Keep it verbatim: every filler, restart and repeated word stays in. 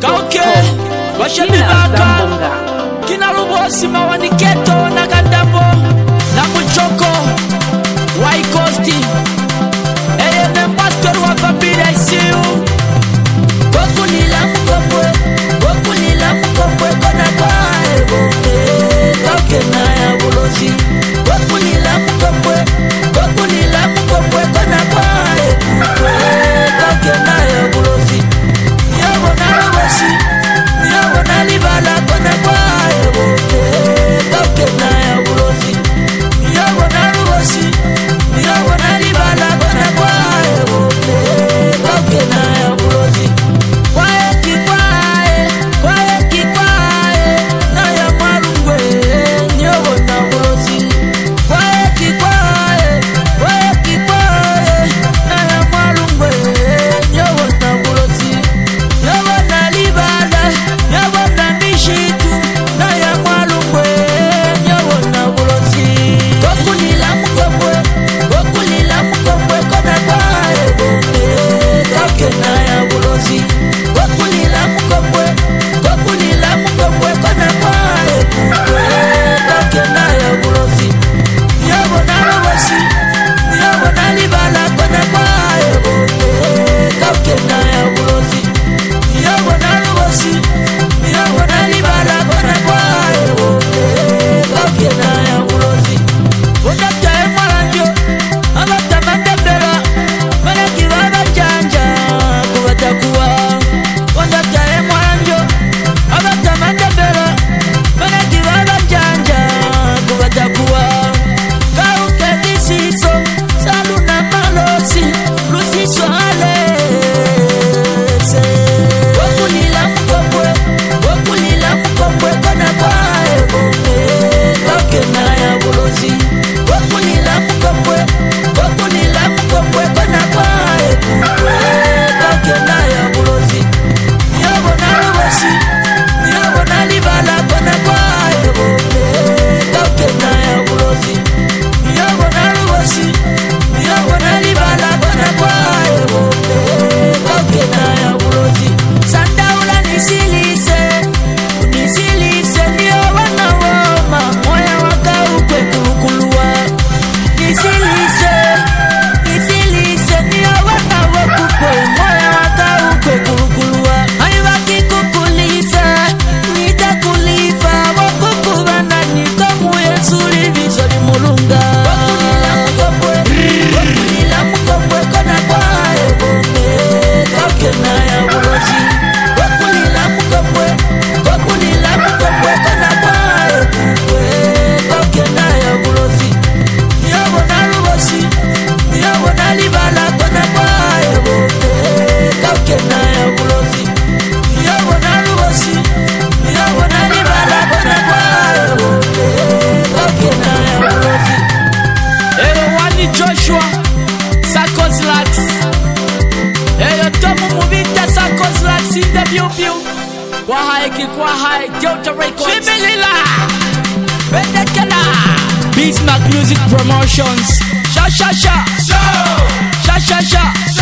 Kauke Washabibaka Kina Rubosi Mawaniketo na Gandambo na Muchoko Waikosti Eye Nembastor wa Fabira isiu Wakulila mkopwe Wakulila mkopwe kona kwa eboke Kauke na ya bulosi Wakulila mkopwe Wakulila mkopwe kona kwa eboke Kauke na ya bulosi Yabo na rubosi Yabo na libala kona kwa eboke Kauke na ya bulosi Yabo na rubosi Yabo na libala kona kwa eboke Kauke na ya bulosi Kwae kikwae Kwae kikwae Na ya marungwe Yabo na bulosi Kwae kikwae Kwae kikwae Na ya marungwe Yabo na bulosi Yabo na libala Yabo na mishitu Na ya marungwe Yabo na bulosi Wakulila mkopwe Wakulila mkopwe Kona kwa eboke Kauke na ya bulosi Wakulila mkopwe Wakulila mkopwe Kona kwa eboke Kauke na ya bulosi Yabo na rubosi Yabo na libala Kona kwa eboke Kauke na ya bulosi Yabo na rubosi Yabo na libala Kona kwa eboke Kauke na ya bulosi Undata emaranjo Abata mandembera Malaki baba janja Kubatakuwa Undata emaranjo Abata mandembera Malaki baba janja Kubatakuwa Kauke disiso Saluna malosi Lusiso alese Wakulila mkopwe Wakulila mkopwe Kona kwa eboke Kauke na ya bulosi Wakulila mkopwe Wakulila mkopwe Kona kwa eboke Kauke na ya bulosi Yabo na rubosi Yabo na libala Kona kwa eboke Kauke na ya bulosi Yabo na rubosi Yabo na libala Kona kwa eboke Kauke na ya bulosi Sandaula nisilise Nisilise Ndiyo wana woma Moya waka ukwe kulukuluwa Nisilise Nisilise Ndiyo wana wakukwe Moya waka ukwe kulukuluwa Haibaki kukulifa Nitakulifa Wakukubana nikomu Yesu liviso ni mulunga Wakulila mkopwe Wakulila mkopwe Kona kwa eboke Kauke na ya bulosi Wakulila mkopwe Wakulila mkopwe Kona kwa eboke Kauke na ya bulosi Yabo na rubosi Yabo na libala Kona kwa eboke Kauke na ya bulosi Yabo na rubosi Yabo na libala Kona kwa eboke Kauke na ya bulosi Eyo wani Joshua Sakos Lax Eyo tomu muvita Sakos Lax in the view view Kwa hae ki kwa hae Jota Records Shibilila Bedekela Bismarck Music Promotions Sha sha sha Sha sha sha